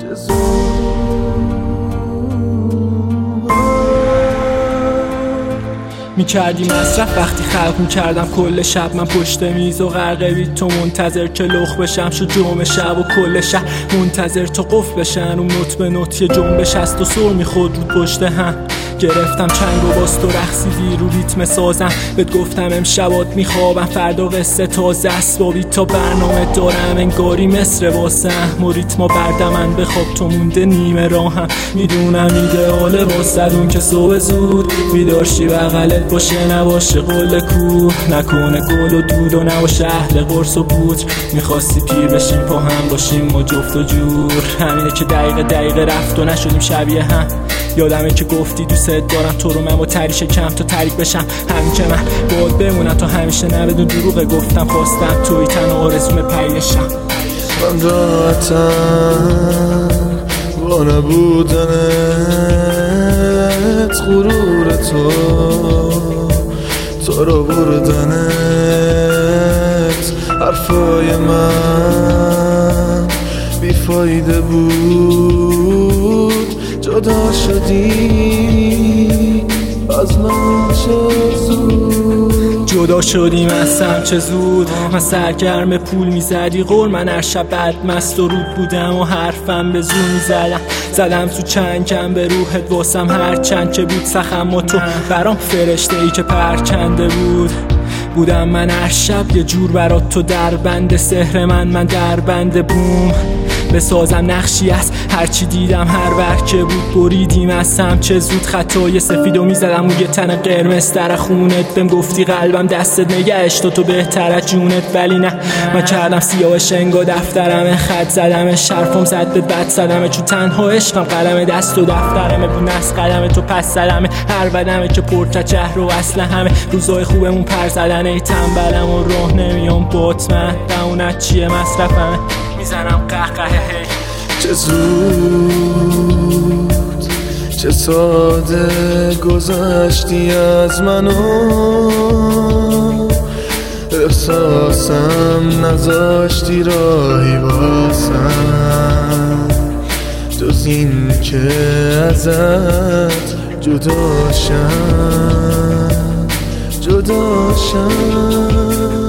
میکردی مصرف وقتی خلق میکردم کل شب من پشت میز و غرقه بید تو منتظر که لخ بشم شد جمعه شب و کل شهر منتظر تو قفل بشن و نوت به نوت یه جنبش هست و سر میخورد رو پشت هم گرفتم چنگ و باز تو رقصیدی رو ریتم سازم بهت گفتم امشبات میخوابم فردا قصه تازه اسبابی تا برنامه دارم انگاری مصر واسم و ریتما بردم من بخواب تو مونده نیمه راهم میدونم ایدئاله واسه اون که صبح زود بیدارشی بغلت باشه نباشه قل کوه نکنه گل و دود و نباشه اهل قرص و پوچ میخواستی پیر بشیم پا هم باشیم ما جفت و جور همینه که دقیقه رفت و نشدیم شبیه هم یادمه که گفتی دوست دارم تو رو من با تریش کم تا تریک بشم همین که من باید بمونم تا همیشه نه بدون دروغه گفتم خواستم توی تن آرزوم پیشم من راحتم با نبودنت غرور تو رو بردنت حرفای من بیفایده بود جدا شدی از من چه زود جدا شدیم از هم چه زود من سرگرم پول میزدی قول من هر شب بد مست و رود بودم و حرفم به زور زدم تو چنگم به روحت واسم هر چند که بود سخم و تو برام فرشته ای که پرکنده بودم من هر شب یه جور برات تو در بند سحر من در بند بوم بسازم نقشی از هرچی دیدم هر وقت که بود بریدیم از هم چه زود خطای سفیدو میزدم و یه تن قرمز در خونت بهم گفتی قلبم دستت نگهش تو بهتر از جونت ولی نه من کردم سیاه شنگا دفترم خط زدم شرفم زد به بد زدم چون تنها عشقم قلم دست و دفترمه بی نس قدم تو پس زدمه هر بدمه که پرت چهر و اصل همه روزای خوبمون پر زدن ای تنبلم و راه نمیام بطمن اونت چیه مصرفمه میزنم قهقه چه زود چه ساده گذشتی از منو احساسم نذاشتی راهی واسم جز این که ازت جدا شم